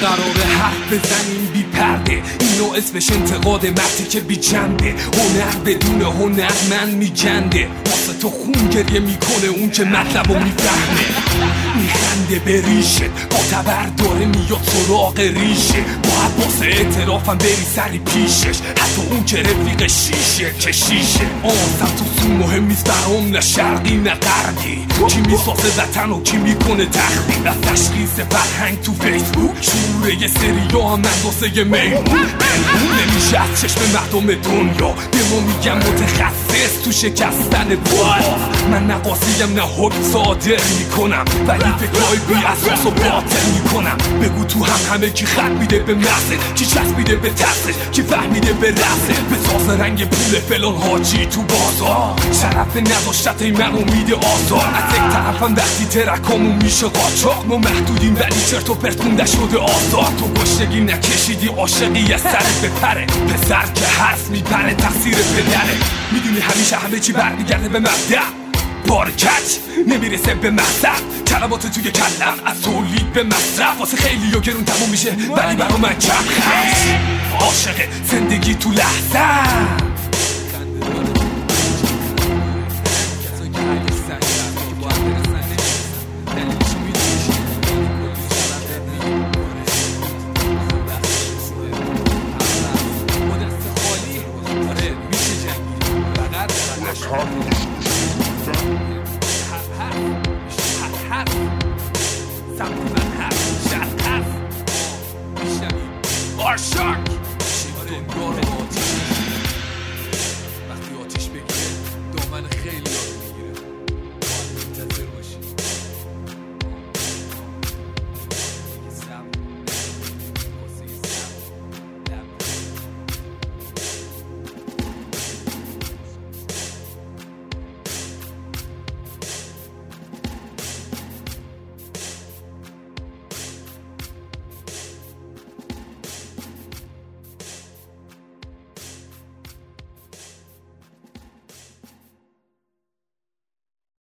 قراره حرف بزنیم بی پرده، اینو اسمش انتقاد مرتی که بی جنبه. هنر بدون هنر من میگنده، واسه تو خون گریه میکنه اون که مطلبو میفهمه. میخنده به ریشه، با تبر داره میاد سراغ ریشه. باید واسه اعترافم بری سری پیشش، حتی اون که رفیق شیشه کشیشه. آزم تو سون مهم نیست برام، نه شرقی نه غربی. کی میسازه وطن و کی میکنه تخریب. از تشخیص فرهنگ تو فیسبوک، شعور یه سریا هم اندازه یه میمون. نمیشه از چشم مردم دنیا به ما میگم متخصص تو شکستن پای. من نقاصیم نه حکم صادر میکنم، ولی فکرهای بی اساس و باطل میکنم. بگو تو همه کی خط میده به مغزه، کی چسبیده به ترسش، کی فهمیده به رسه. به ساز رنگ پول فلان حاجی تو بازار، شرف نداشتت ای من امید آزار. از یک طرفم وقتی ترکامون میشه قاچاق، ما محدودیم ولی چرت و پرت مونده شده آزاد. تو گشنگی نکشیدی عاشقی از سرت بپره، پسر که حرف میپره تقصیر پدره. میدونی همیشه همه چی برمیگرده به مبدأ، بارکت نمیرسه به مصرف. کلمات توی کلم از تولید به مصرف، واسه خیلی یا گرون تموم میشه ولی برا من کم خرج. عاشق زندگی تو لحظه، Talking